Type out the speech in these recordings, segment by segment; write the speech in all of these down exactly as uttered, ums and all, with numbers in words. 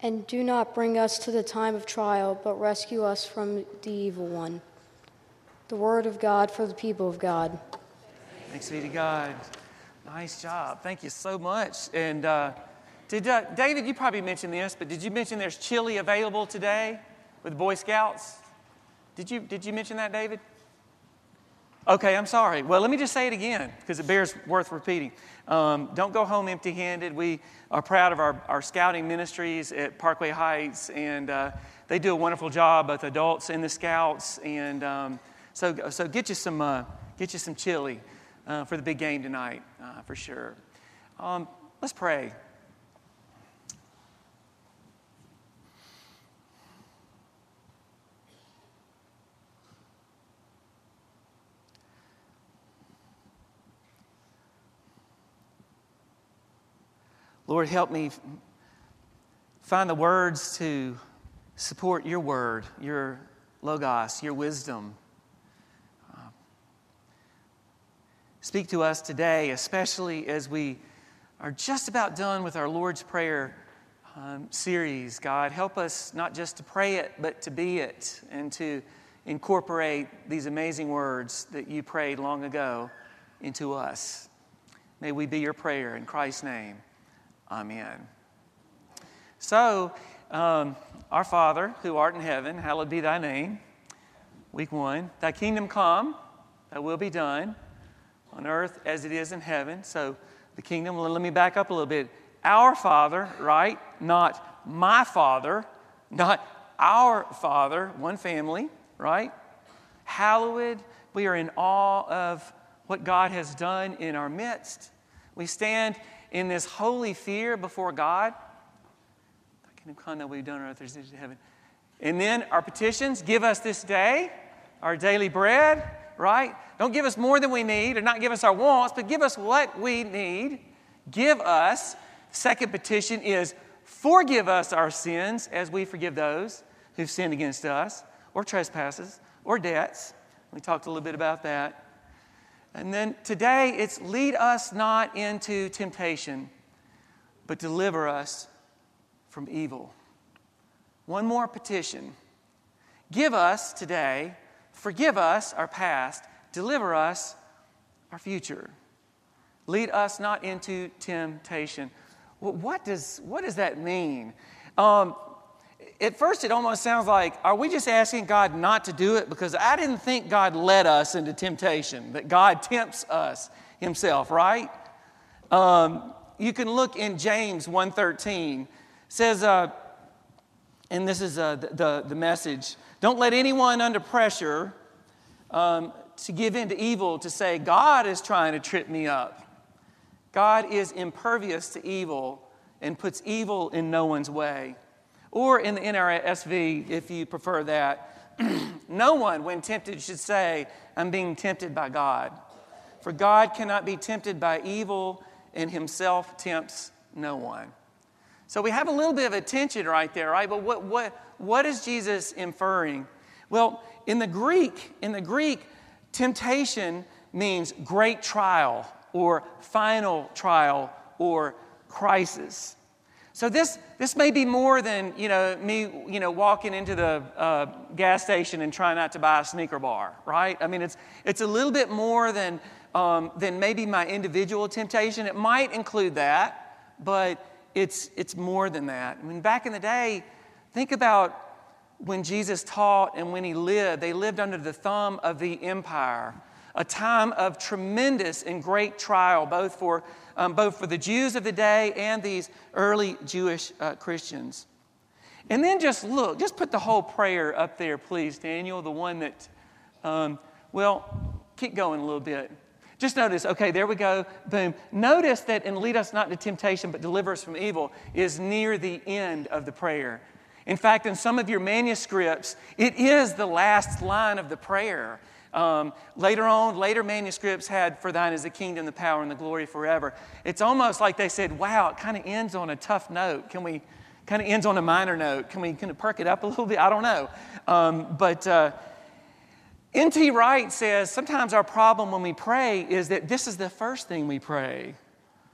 And do not bring us to the time of trial, but rescue us from the evil one. The word of God for the people of God. Thanks be to God. Nice job. Thank you so much. And uh, did uh, David, you probably mentioned this, but did you mention there's chili available today with Boy Scouts? Did you did you mention that, David? Okay, I'm sorry. Well, let me just say it again because it bears worth repeating. Um, don't go home empty-handed. We are proud of our, our scouting ministries at Parkway Heights, and uh, they do a wonderful job, both adults and the scouts. And um, so, so get you some uh, get you some chili uh, for the big game tonight, uh, for sure. Um, let's pray. Lord, help me find the words to support your word, your logos, your wisdom. Uh, speak to us today, especially as we are just about done with our Lord's Prayer um, series. God, help us not just to pray it, but to be it and to incorporate these amazing words that you prayed long ago into us. May we be your prayer in Christ's name. Amen. So, um, our Father, who art in heaven, hallowed be thy name. Week one. Thy kingdom come, thy will be done on earth as it is in heaven. So, the kingdom, well, let me back up a little bit. Our Father, right? Not my Father, not our Father, one family, right? Hallowed. We are in awe of what God has done in our midst. We stand in this holy fear before God. Thy kingdom come, thy will be done on earth as it is in heaven. And then our petitions, give us this day our daily bread, right? Don't give us more than we need, or not give us our wants, but give us what we need. Give us. Second petition is forgive us our sins as we forgive those who've sinned against us, or trespasses, or debts. We talked a little bit about that. And then today, it's lead us not into temptation, but deliver us from evil. One more petition. Give us today, forgive us our past, deliver us our future. Lead us not into temptation. Well, what does, what does that mean? Um, At first, it almost sounds like, are we just asking God not to do it? Because I didn't think God led us into temptation, that God tempts us himself, right? Um, you can look in James one thirteen. It says, uh, and this is uh, the, the, the message, don't let anyone under pressure um, to give in to evil to say, God is trying to trip me up. God is impervious to evil and puts evil in no one's way. Or in the N R S V, if you prefer that, no one, when tempted, should say, I'm being tempted by God. For God cannot be tempted by evil, and himself tempts no one. So we have a little bit of a tension right there, right? But what what what is Jesus inferring? Well, in the Greek, in the Greek, temptation means great trial, or final trial, or crisis. So this this may be more than, you know, me, you know, walking into the uh, gas station and trying not to buy a sneaker bar, right? I mean, it's it's a little bit more than um, than maybe my individual temptation. It might include that, but it's it's more than that. I mean, back in the day, think about when Jesus taught and when he lived. They lived under the thumb of the empire, a time of tremendous and great trial, both for Um, both for the Jews of the day and these early Jewish uh, Christians. And then just look, just put the whole prayer up there, please, Daniel, the one that, um, well, keep going a little bit. Just notice, okay, there we go, boom. Notice that and lead us not into temptation, but deliver us from evil is near the end of the prayer. In fact, in some of your manuscripts, it is the last line of the prayer. Um, later on, later manuscripts had, for thine is the kingdom, the power, and the glory forever. It's almost like they said, wow, it kind of ends on a tough note. Can we, kind of ends on a minor note. Can we kind of perk it up a little bit? I don't know. Um, but uh, N T Wright says, sometimes our problem when we pray is that this is the first thing we pray.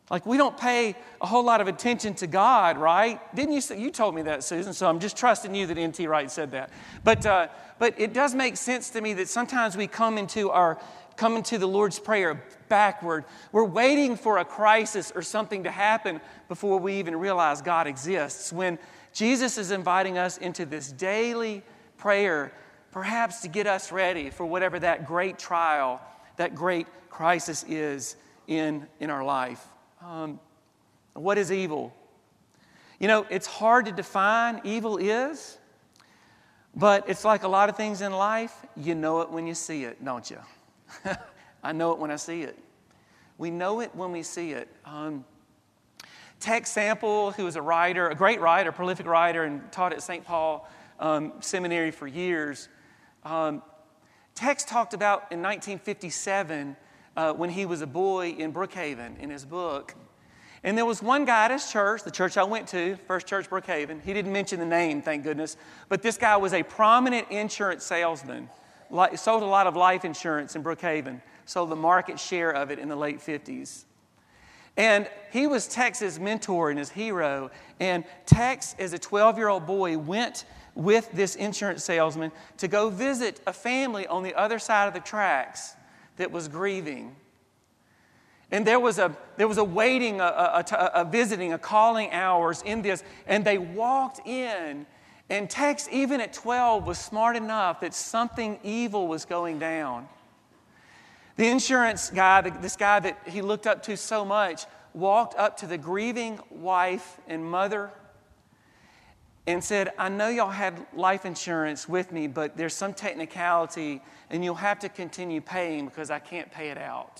Like, we don't pay a whole lot of attention to God, right? Didn't you say, you told me that, Susan, so I'm just trusting you that N T Wright said that. But uh, but it does make sense to me that sometimes we come into our come into the Lord's Prayer backward. We're waiting for a crisis or something to happen before we even realize God exists. When Jesus is inviting us into this daily prayer, perhaps to get us ready for whatever that great trial, that great crisis is in, in our life. Um, what is evil? You know, it's hard to define evil is, but it's like a lot of things in life. You know it when you see it, don't you? I know it when I see it. We know it when we see it. Um, Tex Sample, who was a writer, a great writer, prolific writer, and taught at Saint Paul um, Seminary for years. Um, Tex talked about in nineteen fifty-seven, uh, when he was a boy in Brookhaven, in his book. And there was one guy at his church, the church I went to, First Church Brookhaven. He didn't mention the name, thank goodness. But this guy was a prominent insurance salesman. Like, sold a lot of life insurance in Brookhaven. Sold the market share of it in the late fifties. And he was Tex's mentor and his hero. And Tex, as a twelve-year-old boy, went with this insurance salesman to go visit a family on the other side of the tracks that was grieving. And there was a there was a waiting, a, a, a, a visiting, a calling hours in this. And they walked in. And Tex, even at twelve, was smart enough that something evil was going down. The insurance guy, this guy that he looked up to so much, walked up to the grieving wife and mother and said, I know y'all had life insurance with me, but there's some technicality and you'll have to continue paying because I can't pay it out.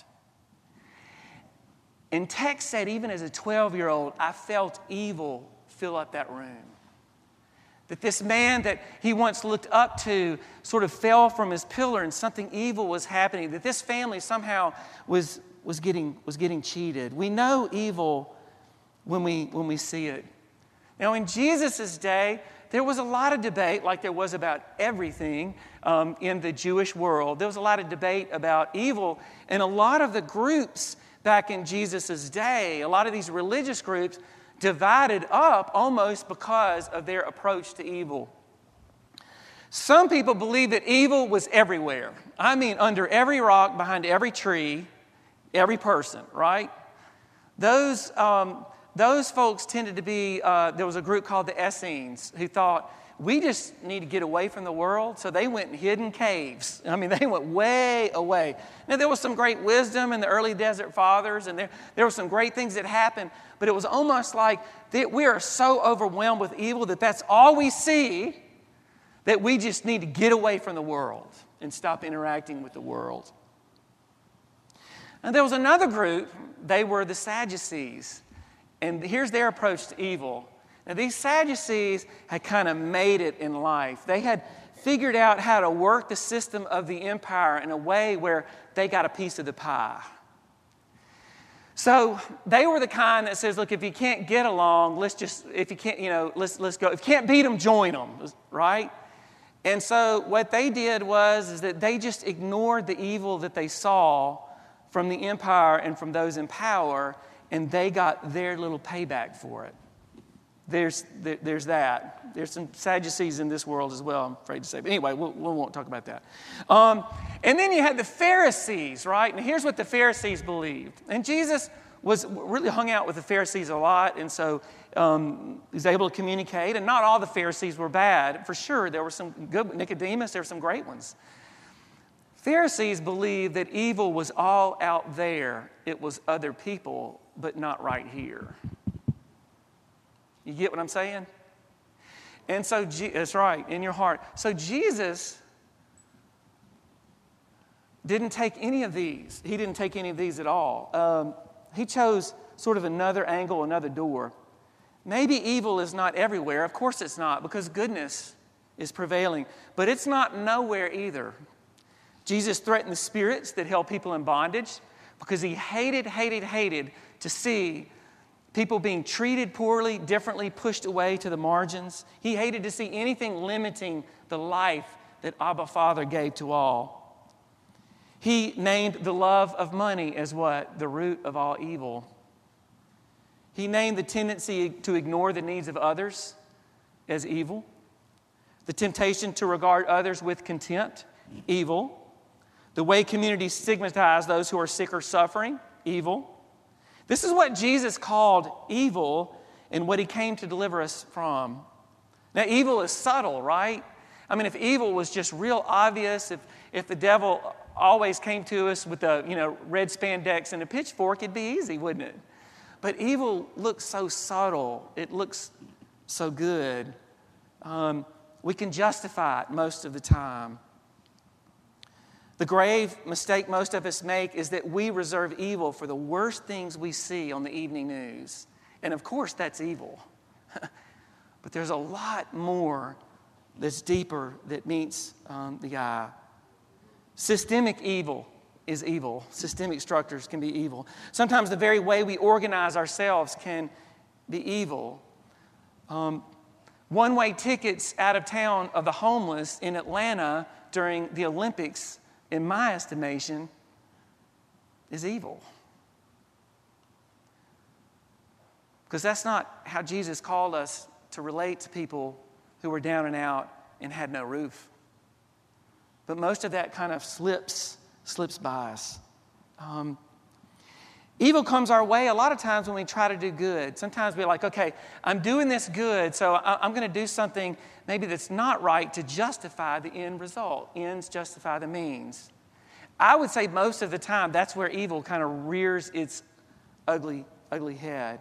And Tex said, even as a twelve-year-old, I felt evil fill up that room. That this man that he once looked up to sort of fell from his pillar and something evil was happening. That this family somehow was, was, getting, was getting cheated. We know evil when we, when we see it. Now, in Jesus' day, there was a lot of debate, like there was about everything um, in the Jewish world. There was a lot of debate about evil. And a lot of the groups back in Jesus' day, a lot of these religious groups, divided up almost because of their approach to evil. Some people believe that evil was everywhere. I mean, under every rock, behind every tree, every person, right? Those, um, those folks tended to be, uh, there was a group called the Essenes who thought, we just need to get away from the world. So they went and hid in caves. I mean, they went way away. Now, there was some great wisdom in the early desert fathers, and there, there were some great things that happened, but it was almost like that we are so overwhelmed with evil that that's all we see, that we just need to get away from the world and stop interacting with the world. And there was another group, they were the Sadducees. And here's their approach to evil. Now, these Sadducees had kind of made it in life. They had figured out how to work the system of the empire in a way where they got a piece of the pie. So they were the kind that says, look, if you can't get along, let's just, if you can't, you know, let's, let's go. If you can't beat them, join them, right? And so what they did was is that they just ignored the evil that they saw from the empire and from those in power, and they got their little payback for it. There's, there, there's that. There's some Sadducees in this world as well, I'm afraid to say. But anyway, we'll, we won't talk about that. Um, and then you had the Pharisees, right? And here's what the Pharisees believed. And Jesus was really hung out with the Pharisees a lot, and so um, he was able to communicate. And not all the Pharisees were bad. For sure, there were some good, Nicodemus, there were some great ones. Pharisees believed that evil was all out there. It was other people, but not right here. You get what I'm saying? And so, that's right, in your heart. So Jesus didn't take any of these. He didn't take any of these at all. Um, he chose sort of another angle, another door. Maybe evil is not everywhere. Of course it's not, because goodness is prevailing. But it's not nowhere either. Jesus threatened the spirits that held people in bondage because he hated, hated, hated to see people being treated poorly, differently, pushed away to the margins. He hated to see anything limiting the life that Abba Father gave to all. He named the love of money as what? The root of all evil. He named the tendency to ignore the needs of others as evil, the temptation to regard others with contempt, evil, the way communities stigmatize those who are sick or suffering, evil. This is what Jesus called evil and what he came to deliver us from. Now, evil is subtle, right? I mean, if evil was just real obvious, if, if the devil always came to us with a, you know, red spandex and a pitchfork, it'd be easy, wouldn't it? But evil looks so subtle. It looks so good. Um, we can justify it most of the time. The grave mistake most of us make is that we reserve evil for the worst things we see on the evening news. And of course, that's evil. But there's a lot more that's deeper that meets um, the eye. Systemic evil is evil. Systemic structures can be evil. Sometimes the very way we organize ourselves can be evil. Um, one-way tickets out of town of the homeless in Atlanta during the Olympics, in my estimation, is evil. Because that's not how Jesus called us to relate to people who were down and out and had no roof. But most of that kind of slips, slips by us. Um, evil comes our way a lot of times when we try to do good. Sometimes we're like, okay, I'm doing this good, so I, I'm going to do something maybe that's not right to justify the end result. Ends justify the means. I would say most of the time that's where evil kind of rears its ugly, ugly head.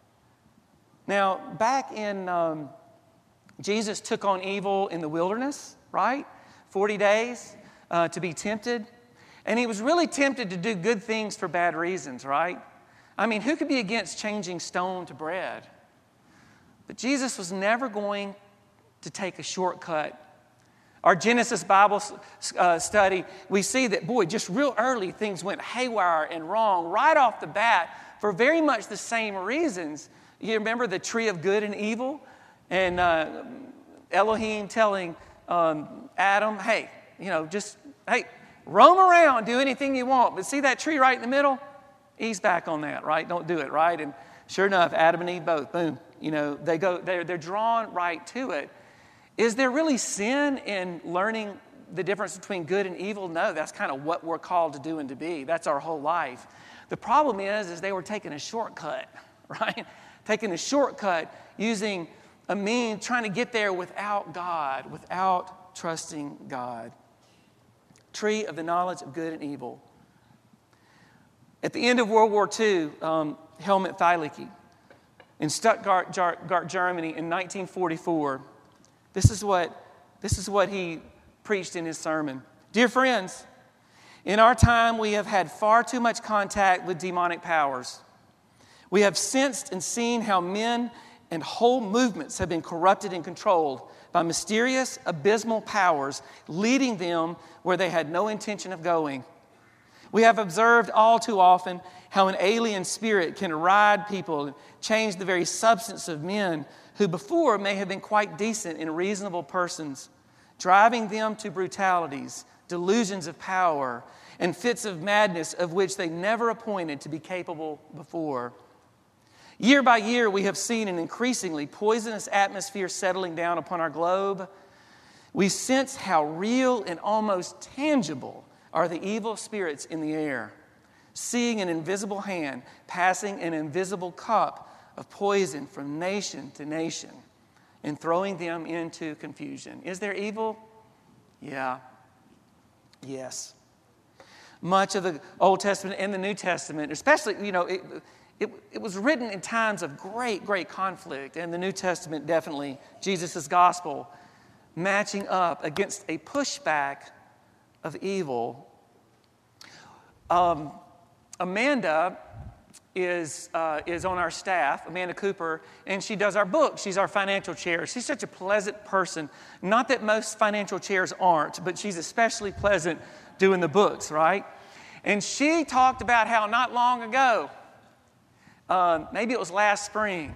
Now, back in, um, Jesus took on evil in the wilderness, right? forty days uh, to be tempted. And he was really tempted to do good things for bad reasons, right? I mean, who could be against changing stone to bread? But Jesus was never going to take a shortcut. Our Genesis Bible uh, study, we see that, boy, just real early things went haywire and wrong right off the bat for very much the same reasons. You remember the tree of good and evil? And uh, Elohim telling um, Adam, hey, you know, just, hey, roam around, do anything you want. But see that tree right in the middle? Ease back on that, right? Don't do it, right? And sure enough, Adam and Eve both, boom. You know, they go, they're, they're drawn right to it. Is there really sin in learning the difference between good and evil? No, that's kind of what we're called to do and to be. That's our whole life. The problem is, is they were taking a shortcut, right? Taking a shortcut, using a means, trying to get there without God, without trusting God. Tree of the knowledge of good and evil. At the end of World War Two, um, Helmut Thielicke in Stuttgart, Germany in nineteen forty-four, this is what, this is what he preached in his sermon. Dear friends, in our time we have had far too much contact with demonic powers. We have sensed and seen how men and whole movements have been corrupted and controlled by mysterious, abysmal powers, leading them where they had no intention of going. We have observed all too often how an alien spirit can ride people and change the very substance of men who before may have been quite decent and reasonable persons, driving them to brutalities, delusions of power, and fits of madness of which they never appointed to be capable before. Year by year, we have seen an increasingly poisonous atmosphere settling down upon our globe. We sense how real and almost tangible are the evil spirits in the air, seeing an invisible hand passing an invisible cup of poison from nation to nation and throwing them into confusion. Is there evil? Yeah. Yes. Much of the Old Testament and the New Testament, especially, you know, it, It, it was written in times of great, great conflict. And the New Testament definitely, Jesus' gospel, matching up against a pushback of evil. Um, Amanda is, uh, is on our staff, Amanda Cooper, and she does our book. She's our financial chair. She's such a pleasant person. Not that most financial chairs aren't, but she's especially pleasant doing the books, right? And she talked about how not long ago, Um, maybe it was last spring,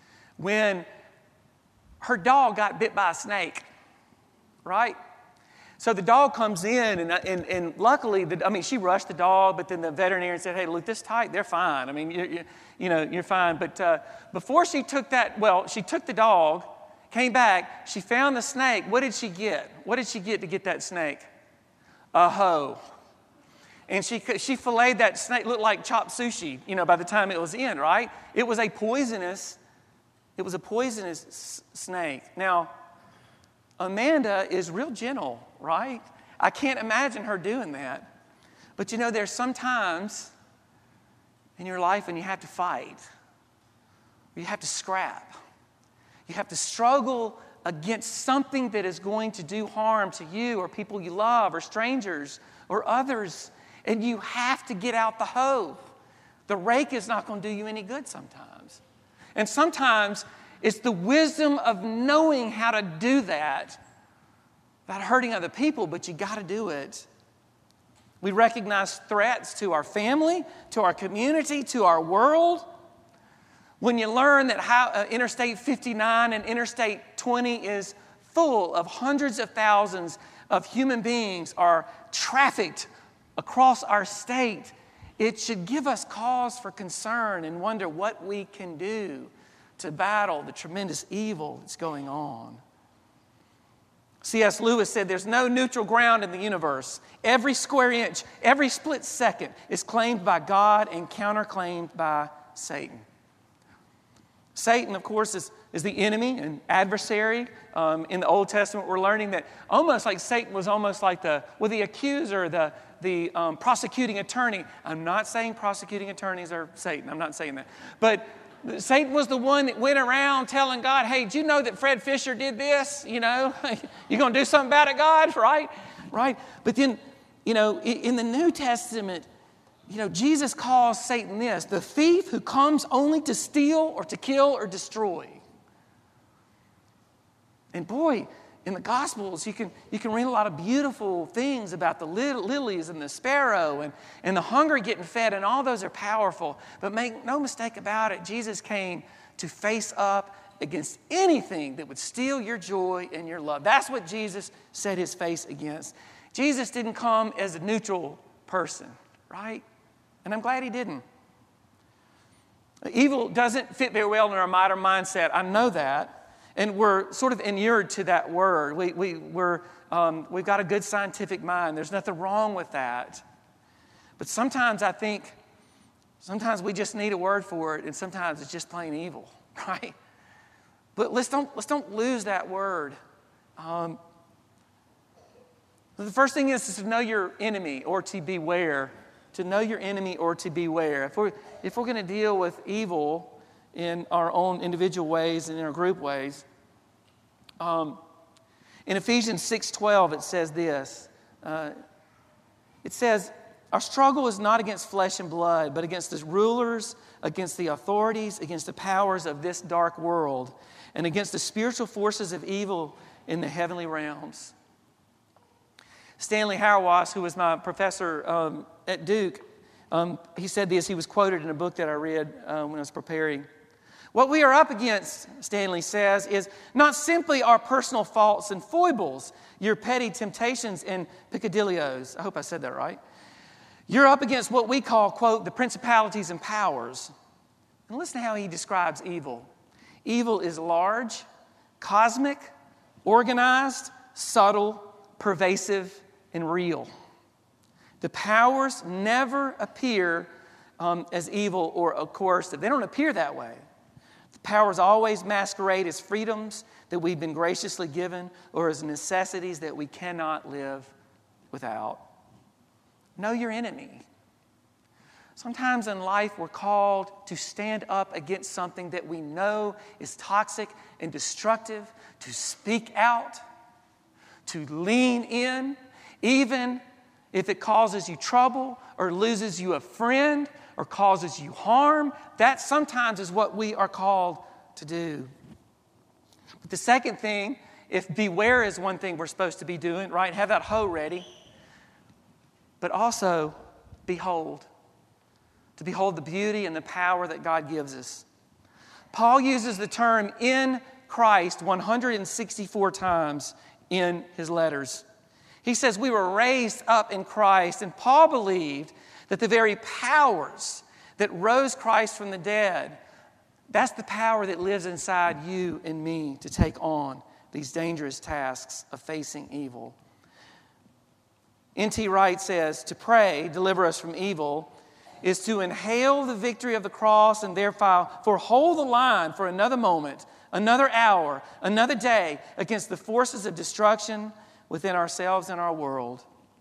when her dog got bit by a snake, right? So the dog comes in, and, and, and luckily, the, I mean, she rushed the dog, but then the veterinarian said, hey, look, this tight, they're fine. I mean, you, you, you know, you're fine. But uh, before she took that, well, she took the dog, came back, she found the snake. What did she get? What did she get to get that snake? A hoe. And she she filleted that snake, looked like chopped sushi, you know, by the time it was in, right? It was a poisonous, it was a poisonous s- snake. Now, Amanda is real gentle, right? I can't imagine her doing that. But you know, there's some times in your life when you have to fight. You have to scrap. You have to struggle against something that is going to do harm to you or people you love or strangers or others. And you have to get out the hoe. The rake is not going to do you any good sometimes. And sometimes it's the wisdom of knowing how to do that without hurting other people, but you got to do it. We recognize threats to our family, to our community, to our world. When you learn that how, uh, Interstate fifty-nine and Interstate twenty is full of hundreds of thousands of human beings are trafficked across our state, it should give us cause for concern and wonder what we can do to battle the tremendous evil that's going on. C S Lewis said there's no neutral ground in the universe. Every square inch, every split second is claimed by God and counterclaimed by Satan. Satan, of course, is, is the enemy and adversary. Um, in the Old Testament, we're learning that almost like Satan was almost like the, well, the accuser, the, the um, prosecuting attorney. I'm not saying prosecuting attorneys are Satan. I'm not saying that. But Satan was the one that went around telling God, hey, did you know that Fred Fisher did this? You know, you going to do something about it, God? Right? Right? But then, you know, in the New Testament, you know, Jesus calls Satan this, the thief who comes only to steal or to kill or destroy. And boy, in the Gospels, you can, you can read a lot of beautiful things about the lilies and the sparrow and, and the hungry getting fed, and all those are powerful. But make no mistake about it, Jesus came to face up against anything that would steal your joy and your love. That's what Jesus set his face against. Jesus didn't come as a neutral person, right? And I'm glad he didn't. Evil doesn't fit very well in our modern mindset. I know that. And we're sort of inured to that word. We, we, we're, um, we've got a good scientific mind. There's nothing wrong with that. But sometimes I think, sometimes we just need a word for it, and sometimes it's just plain evil, right? But let's don't, let's don't lose that word. Um, the first thing is, is to know your enemy or to beware. To know your enemy or to beware. If we're, if we're going to deal with evil in our own individual ways and in our group ways, um, in Ephesians six twelve it says this. Uh, it says, our struggle is not against flesh and blood, but against the rulers, against the authorities, against the powers of this dark world, and against the spiritual forces of evil in the heavenly realms. Stanley Hauerwas, who was my professor um, at Duke, um, he said this. He was quoted in a book that I read uh, when I was preparing. What we are up against, Stanley says, is not simply our personal faults and foibles, your petty temptations and peccadilloes. I hope I said that right. You're up against what we call, quote, the principalities and powers. And listen to how he describes evil. Evil is large, cosmic, organized, subtle, pervasive, and real. The powers never appear um, as evil or coercive. They don't appear that way. The powers always masquerade as freedoms that we've been graciously given or as necessities that we cannot live without. Know your enemy. Sometimes in life we're called to stand up against something that we know is toxic and destructive, to speak out, to lean in, even if it causes you trouble or loses you a friend or causes you harm. That sometimes is what we are called to do. But the second thing, if beware is one thing we're supposed to be doing, right? Have that hoe ready. But also, behold. To behold the beauty and the power that God gives us. Paul uses the term in Christ one hundred sixty-four times in his letters. He says we were raised up in Christ, and Paul believed that the very powers that rose Christ from the dead, that's the power that lives inside you and me to take on these dangerous tasks of facing evil. N T Wright says, to pray, deliver us from evil, is to inhale the victory of the cross and therefore for hold the line for another moment, another hour, another day against the forces of destruction within ourselves and our world.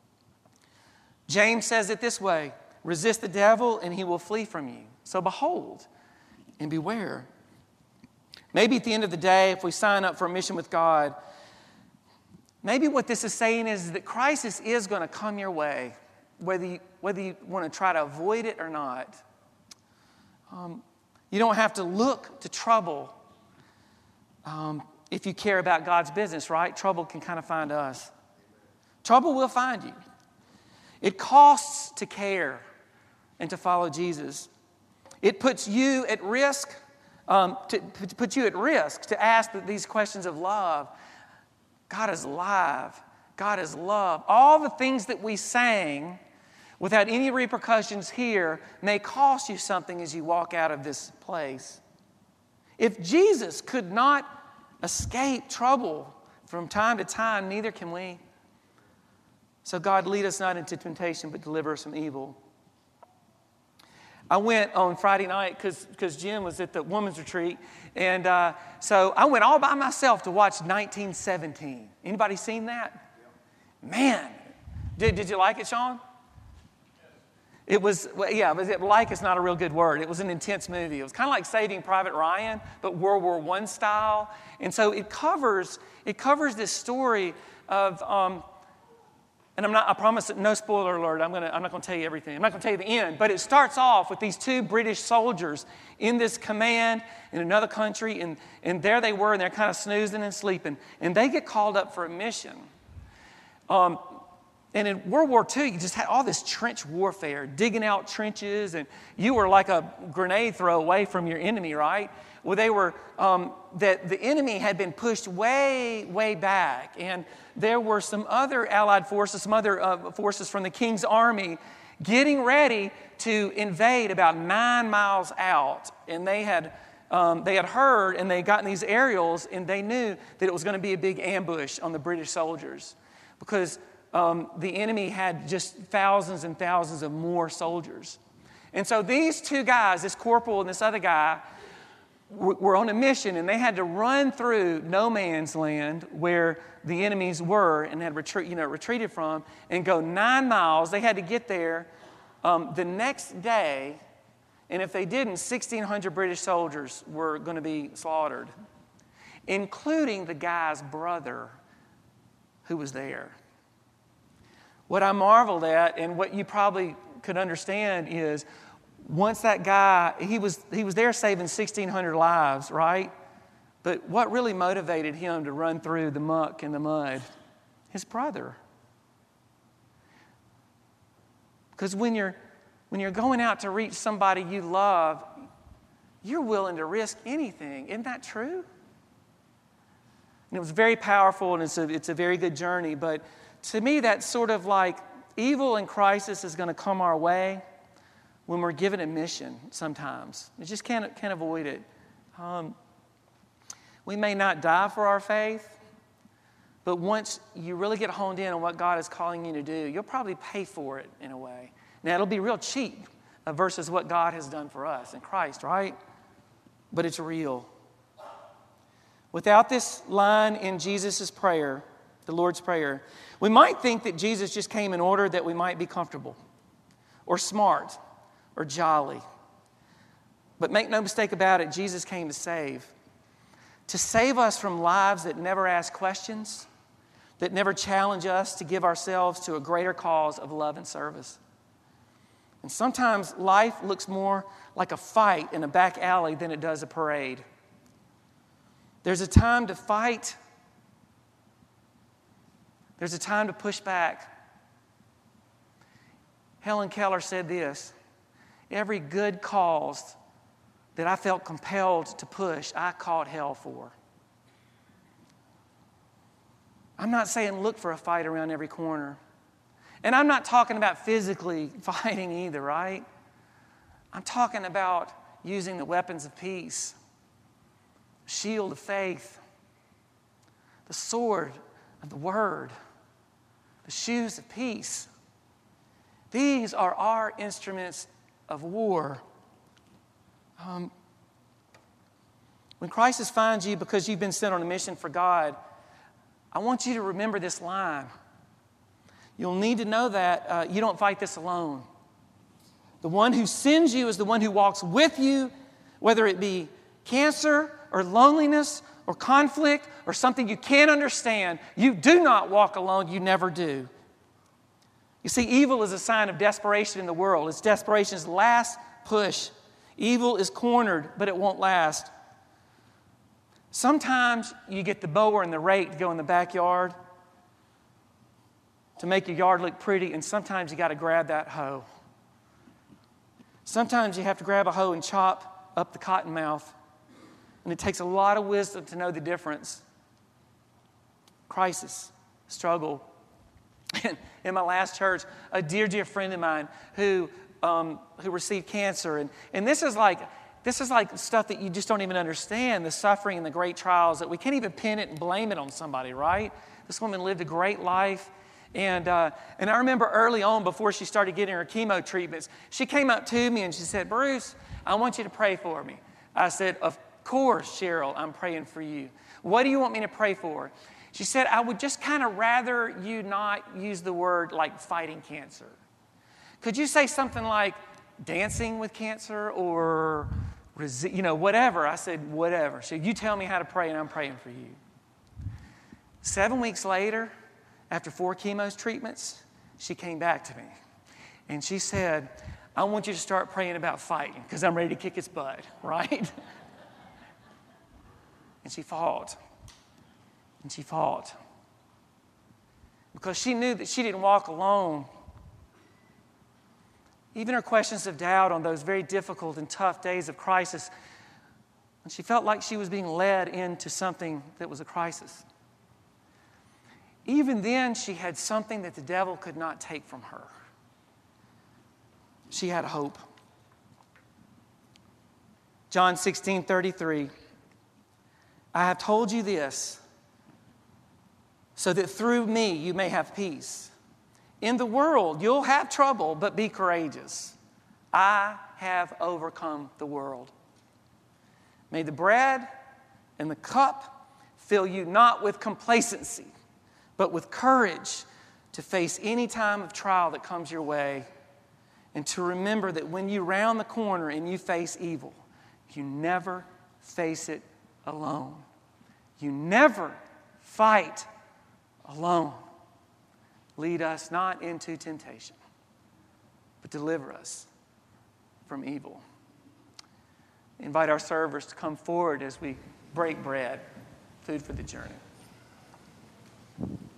James says it this way, resist the devil and he will flee from you. So behold and beware. Maybe at the end of the day, if we sign up for a mission with God, maybe what this is saying is that crisis is going to come your way, whether you, whether you want to try to avoid it or not. Um, you don't have to look to trouble um, if you care about God's business, right? Trouble can kind of find us. Trouble will find you. It costs to care and to follow Jesus. It puts you at risk, um, to, to put you at risk to ask these questions of love. God is alive. God is love. All the things that we sang without any repercussions here may cost you something as you walk out of this place. If Jesus could not escape trouble from time to time, neither can we. So God, lead us not into temptation, but deliver us from evil. I went on Friday night because because Jim was at the women's retreat. And uh, so I went all by myself to watch nineteen seventeen. Anybody seen that? Yeah. Man, did, did you like it, Sean? Yes. It was, well, yeah, but it, like is not a real good word. It was an intense movie. It was kind of like Saving Private Ryan, but World War One style. And so it covers, it covers this story of... Um, And I'm not, I promise that no spoiler alert, I'm, gonna, I'm not going to tell you everything. I'm not going to tell you the end. But it starts off with these two British soldiers in this command in another country. And, and there they were, and they're kind of snoozing and sleeping. And they get called up for a mission. Um, and in World War Two, you just had all this trench warfare, digging out trenches. And you were like a grenade throw away from your enemy, right? Well, they were, um, that the enemy had been pushed way, way back. And there were some other Allied forces, some other uh, forces from the King's Army getting ready to invade about nine miles out. And they had, um, they had heard and they had gotten these aerials and they knew that it was going to be a big ambush on the British soldiers because um, the enemy had just thousands and thousands of more soldiers. And so these two guys, this corporal and this other guy, were on a mission, and they had to run through no man's land where the enemies were and had retreat, you know, retreated from, and go nine miles. They had to get there um, the next day, and if they didn't, sixteen hundred British soldiers were going to be slaughtered, including the guy's brother who was there. What I marveled at, and what you probably could understand, is once that guy, he was he was there saving sixteen hundred lives, right? But what really motivated him to run through the muck and the mud? His brother. Because when you're when you're going out to reach somebody you love, you're willing to risk anything. Isn't that true? And it was very powerful, and it's a it's a very good journey. But to me, that's sort of like evil and crisis is going to come our way when we're given a mission sometimes. We just can't, can't avoid it. Um, we may not die for our faith, but once you really get honed in on what God is calling you to do, you'll probably pay for it in a way. Now, it'll be real cheap uh, versus what God has done for us in Christ, right? But it's real. Without this line in Jesus' prayer, the Lord's Prayer, we might think that Jesus just came in order that we might be comfortable or smart or jolly. But make no mistake about it, Jesus came to save. To save us from lives that never ask questions, that never challenge us to give ourselves to a greater cause of love and service. And sometimes life looks more like a fight in a back alley than it does a parade. There's a time to fight. There's a time to push back. Helen Keller said this: every good cause that I felt compelled to push, I caught hell for. I'm not saying look for a fight around every corner. And I'm not talking about physically fighting either, right? I'm talking about using the weapons of peace, the shield of faith, the sword of the word, the shoes of peace. These are our instruments of war. Um, when crisis finds you because you've been sent on a mission for God, I want you to remember this line. You'll need to know that uh, you don't fight this alone. The one who sends you is the one who walks with you, whether it be cancer or loneliness or conflict or something you can't understand. You do not walk alone. You never do. You see, evil is a sign of desperation in the world. It's desperation's last push. Evil is cornered, but it won't last. Sometimes you get the mower and the rake to go in the backyard to make your yard look pretty, and sometimes you got to grab that hoe. Sometimes you have to grab a hoe and chop up the cottonmouth, and it takes a lot of wisdom to know the difference. Crisis, struggle. In my last church, a dear, dear friend of mine who um, who received cancer, and and this is like this is like stuff that you just don't even understand, the suffering and the great trials that we can't even pin it and blame it on somebody, right? This woman lived a great life. And uh, and I remember early on, before she started getting her chemo treatments, she came up to me and she said, "Bruce, I want you to pray for me." I said, "Of course, Cheryl, I'm praying for you. What do you want me to pray for?" She said, "I would just kind of rather you not use the word like fighting cancer. Could you say something like dancing with cancer or, resi- you know, whatever?" I said, "Whatever." She said, "You tell me how to pray and I'm praying for you." Seven weeks later, after four chemo treatments, she came back to me. And she said, "I want you to start praying about fighting because I'm ready to kick its butt," right? And she fought. And she fought. Because she knew that she didn't walk alone. Even her questions of doubt on those very difficult and tough days of crisis, when she felt like she was being led into something that was a crisis. Even then, she had something that the devil could not take from her. She had hope. John sixteen thirty-three. "I have told you this, so that through me you may have peace. In the world you'll have trouble, but be courageous. I have overcome the world. May the bread and the cup fill you not with complacency, but with courage to face any time of trial that comes your way, and to remember that when you round the corner and you face evil, you never face it alone. You never fight alone. Lead us not into temptation, but deliver us from evil." Invite our servers to come forward as we break bread, food for the journey.